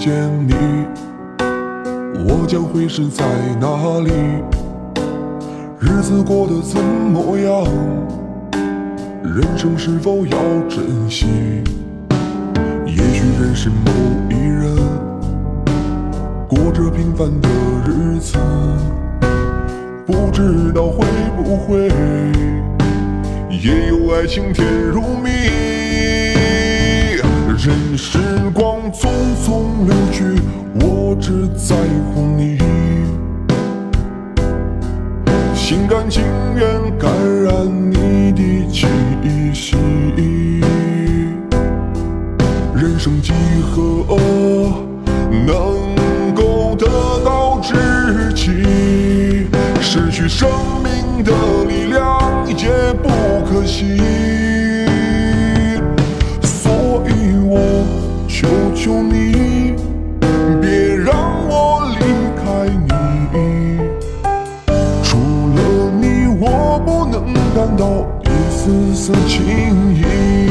见你，我将会是在哪里？日子过得怎么样？人生是否要珍惜？也许认识某一人，过着平凡的日子，不知道会不会也有爱情甜如蜜。任时光匆匆流去，我只在乎你，心甘情愿感染你的气息。人生几何能够得到知己？失去生命的力量也不可惜。所以我求求你，别让我离开你。除了你，我不能感到一丝丝情意。